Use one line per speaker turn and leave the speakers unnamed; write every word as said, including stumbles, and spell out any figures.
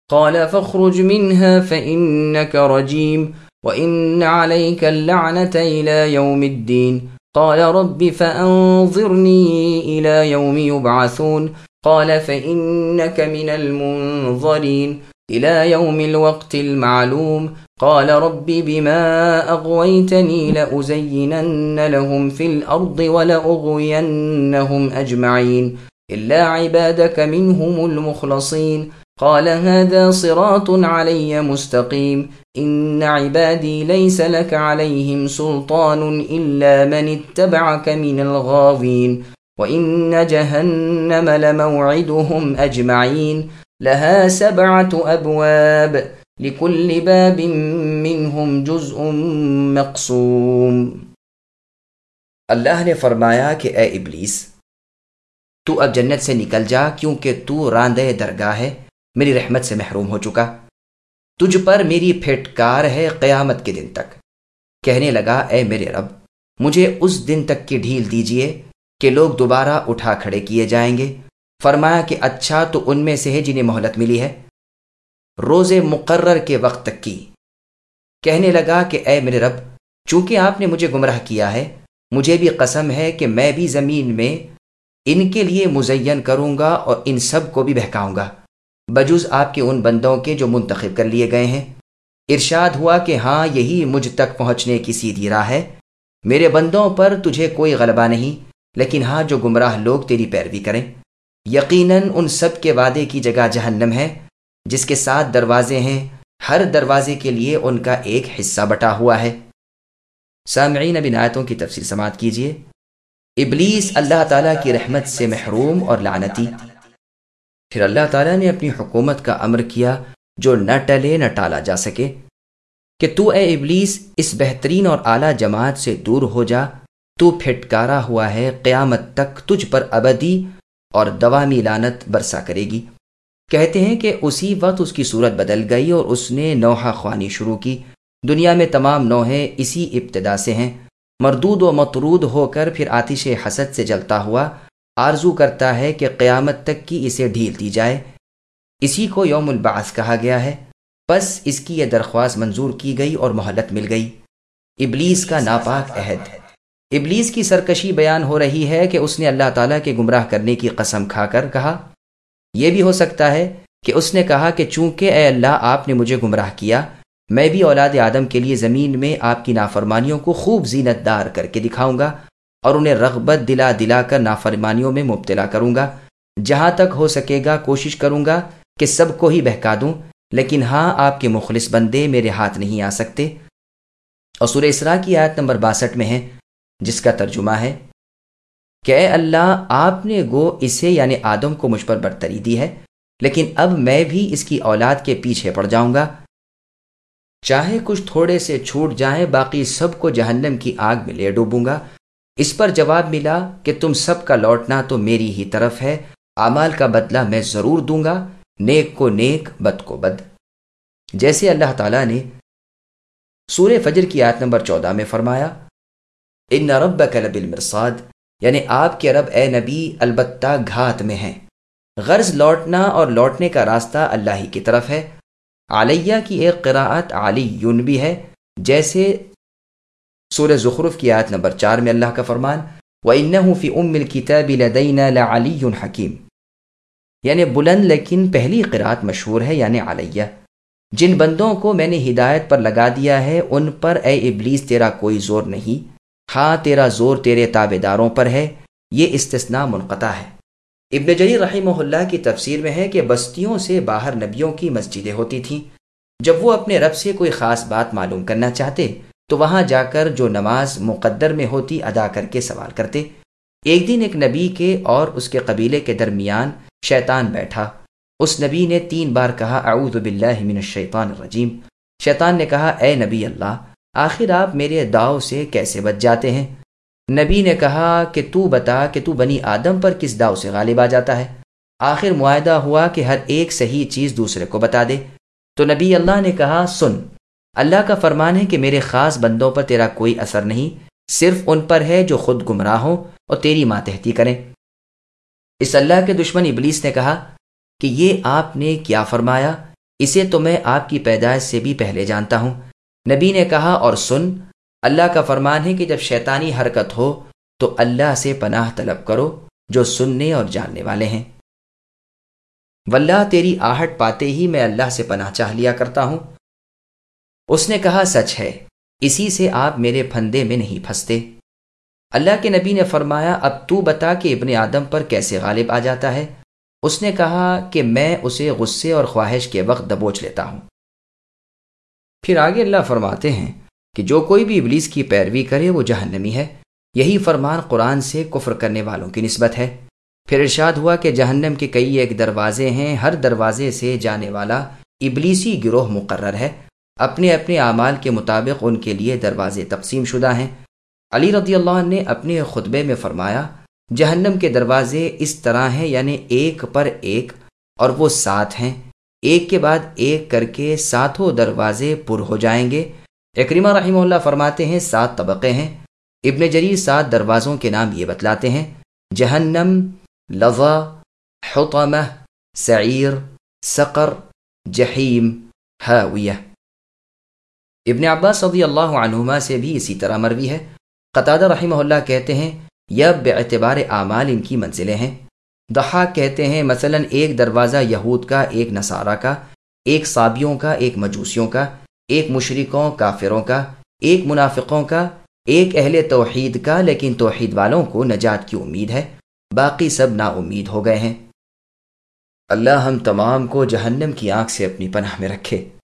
قال فاخرج منها فإنك رجيم وإن عليك اللعنة إلى يوم الدين قال رب فأنظرني إلى يوم يبعثون قال فإنك من المنظرين إلى يوم الوقت المعلوم قال رب بما أغويتني لأزينن لهم في الأرض ولأغوينهم أجمعين إلا عبادك منهم المخلصين قال هذا صراط علي مستقيم إن عبادي ليس لك عليهم سلطان إلا من اتبعك من الغاوين وإن جهنم لموعدهم أجمعين لها سبعة أبواب لكل باب منهم جزء مقسوم۔
اللہ نے فرمایا کہ اے ابلیس، تو اب جنت سے نکل جا، کیونکہ تو راندہ درگاہ ہے، میری رحمت سے محروم ہو چکا۔ تجھ پر میری پھٹکار ہے قیامت کے دن تک۔ کہنے لگا اے میرے رب، مجھے اس دن تک کی ڈھیل دیجئے کہ لوگ دوبارہ اٹھا کھڑے کیے جائیں گے۔ فرمایا کہ اچھا، تو ان میں سے ہے جنہیں مہلت ملی ہے روز مقرر کے وقت تک کی۔ کہنے لگا کہ اے میرے رب، چونکہ آپ نے مجھے گمراہ کیا ہے، مجھے بھی قسم ہے کہ میں بھی زمین میں ان کے لیے مزین کروں گا اور ان سب کو بھی بہکاؤں گا، بجز آپ کے ان بندوں کے جو منتخب کر لیے گئے ہیں۔ ارشاد ہوا کہ ہاں، یہی مجھ تک پہنچنے کی سیدھی راہ ہے۔ میرے بندوں پر تجھے کوئی غلبہ نہیں، لیکن ہاں، جو گمراہ لوگ تیری پیروی کریں، یقیناً ان سب کے وعدے کی جگہ جہنم ہے، جس کے سات دروازے ہیں، ہر دروازے کے لیے ان کا ایک حصہ بٹا ہوا ہے۔ سامعین، اب ان آیتوں کی تفسیر سماعت کیجیے۔ ابلیس اللہ تعالیٰ کی رحمت سے محروم اور لعنتی۔ پھر اللہ تعالیٰ نے اپنی حکومت کا امر کیا جو نہ ٹلے نہ ٹالا جا سکے کہ تو اے ابلیس اس بہترین اور اعلیٰ جماعت سے دور ہو جا، تو پھٹکارا ہوا ہے، قیامت تک تجھ پر ابدی اور دوامی لعنت برسا کرے گی۔ کہتے ہیں کہ اسی وقت اس کی صورت بدل گئی اور اس نے نوحہ خوانی شروع کی۔ دنیا میں تمام نوحے اسی ابتدا سے ہیں۔ مردود و مطرود ہو کر پھر آتش حسد سے جلتا ہوا آرزو کرتا ہے کہ قیامت تک کی اسے ڈھیل دی جائے۔ اسی کو یوم البعث کہا گیا ہے۔ پس اس کی یہ درخواست منظور کی گئی اور مہلت مل گئی۔ ابلیس کا ناپاک عہد۔ ابلیس کی سرکشی بیان ہو رہی ہے کہ اس نے اللہ تعالیٰ کے گمراہ کرنے کی قسم کھا کر کہا، یہ بھی ہو سکتا ہے کہ اس نے کہا کہ چونکہ اے اللہ آپ نے مجھے گمراہ کیا، میں بھی اولاد آدم کے لیے زمین میں آپ کی نافرمانیوں کو خوب زینت دار کر کے دکھاؤں گا اور انہیں رغبت دلا دلا کر نافرمانیوں میں مبتلا کروں گا۔ جہاں تک ہو سکے گا کوشش کروں گا کہ سب کو ہی بہکا دوں، لیکن ہاں، آپ کے مخلص بندے میرے ہاتھ نہیں آ سکتے۔ اور سورہ اسراء کی آیت نمبر باسٹھ میں ہے، جس کا ترجمہ ہے کہ اے اللہ آپ نے گو اسے یعنی آدم کو مجھ پر برتری دی ہے، لیکن اب میں بھی اس کی اولاد کے پیچھے پڑ جاؤں گا، چاہے کچھ تھوڑے سے چھوٹ جائیں، باقی سب کو جہنم کی آگ میں لے ڈوبوں گا۔ اس پر جواب ملا کہ تم سب کا لوٹنا تو میری ہی طرف ہے، اعمال کا بدلہ میں ضرور دوں گا، نیک کو نیک، بد کو بد۔ جیسے اللہ تعالیٰ نے سورہ فجر کی آیت نمبر چودہ میں فرمایا، ان ربک لبالمرصاد، یعنی آپ کے رب اے نبی البتہ گھات میں ہیں۔ غرض لوٹنا اور لوٹنے کا راستہ اللہ ہی کی طرف ہے۔ علیہ کی ایک قراءت علیٌ بھی ہے، جیسے سورہ زخرف کی آیت نمبر چار میں اللہ کا فرمان، وَإِنَّهُ فِي أُمِّ الْكِتَابِ لَدَيْنَا لَعَلِيٌّ حَكِيمٌ، یعنی بلند لیکن پہلی قراءت مشہور ہے، یعنی علیہ۔ جن بندوں کو میں نے ہدایت پر لگا دیا ہے ان پر اے ابلیس تیرا کوئی زور نہیں، ہاں تیرا زور تیرے تابع داروں پر ہے۔ یہ استثناء منقطع ہے۔ ابن جریر رحمہ اللہ کی تفسیر میں ہے کہ بستیوں سے باہر نبیوں کی مسجدیں ہوتی تھیں۔ جب وہ اپنے رب سے کوئی خاص بات معلوم کرنا چاہتے تو وہاں جا کر جو نماز مقدر میں ہوتی ادا کر کے سوال کرتے۔ ایک دن ایک نبی کے اور اس کے قبیلے کے درمیان شیطان بیٹھا۔ اس نبی نے تین بار کہا اعوذ باللہ من الشیطان الرجیم۔ شیطان نے کہا اے نبی اللہ، آخر آپ میرے داؤ سے کیسے بچ جاتے ہیں؟ نبی نے کہا کہ تو بتا کہ تو بنی آدم پر کس داؤ سے غالب آ جاتا ہے؟ آخر معاہدہ ہوا کہ ہر ایک صحیح چیز دوسرے کو بتا دے۔ تو نبی اللہ نے کہا سن، اللہ کا فرمان ہے کہ میرے خاص بندوں پر تیرا کوئی اثر نہیں، صرف ان پر ہے جو خود گمراہ ہوں اور تیری ماتحتی کریں۔ اس اللہ کے دشمن ابلیس نے کہا کہ یہ آپ نے کیا فرمایا؟ اسے تو میں آپ کی پیدائش سے بھی پہلے جانتا ہوں۔ نبی نے کہا، اور سن، اللہ کا فرمان ہے کہ جب شیطانی حرکت ہو تو اللہ سے پناہ طلب کرو جو سننے اور جاننے والے ہیں۔ واللہ تیری آہٹ پاتے ہی میں اللہ سے پناہ چاہ لیا کرتا ہوں۔ اس نے کہا، سچ ہے، اسی سے آپ میرے پھندے میں نہیں پھنستے۔ اللہ کے نبی نے فرمایا، اب تو بتا کہ ابن آدم پر کیسے غالب آ جاتا ہے؟ اس نے کہا کہ میں اسے غصے اور خواہش کے وقت دبوچ لیتا ہوں۔ پھر آگے اللہ فرماتے ہیں کہ جو کوئی بھی ابلیس کی پیروی کرے وہ جہنمی ہے۔ یہی فرمان قرآن سے کفر کرنے والوں کی نسبت ہے۔ پھر ارشاد ہوا کہ جہنم کے کئی ایک دروازے ہیں، ہر دروازے سے جانے والا ابلیسی گروہ مقرر ہے، اپنے اپنے اعمال کے مطابق ان کے لیے دروازے تقسیم شدہ ہیں۔ علی رضی اللہ عنہ نے اپنے خطبے میں فرمایا، جہنم کے دروازے اس طرح ہیں، یعنی ایک پر ایک، اور وہ سات ہیں، ایک کے بعد ایک کر کے ساتوں دروازے پر ہو جائیں گے۔ اکرمہ رحمہ اللہ فرماتے ہیں سات طبقے ہیں۔ ابن جریر سات دروازوں کے نام یہ بتلاتے ہیں: جہنم، لظا، حطمہ، سعیر، سقر، جحیم، ہاویہ۔ ابن عباس رضی اللہ عنہما سے بھی اسی طرح مروی ہے۔ قتادہ رحمہ اللہ کہتے ہیں یہ باعتبار اعمال ان کی منزلیں ہیں۔ ضحاک کہتے ہیں مثلا ایک دروازہ یہود کا، ایک نصارہ کا، ایک صابیوں کا، ایک مجوسیوں کا، ایک مشرکوں کافروں کا، ایک منافقوں کا، ایک اہل توحید کا، لیکن توحید والوں کو نجات کی امید ہے، باقی سب نا امید ہو گئے ہیں۔ اللہ ہم تمام کو جہنم کی آگ سے اپنی پناہ میں رکھے۔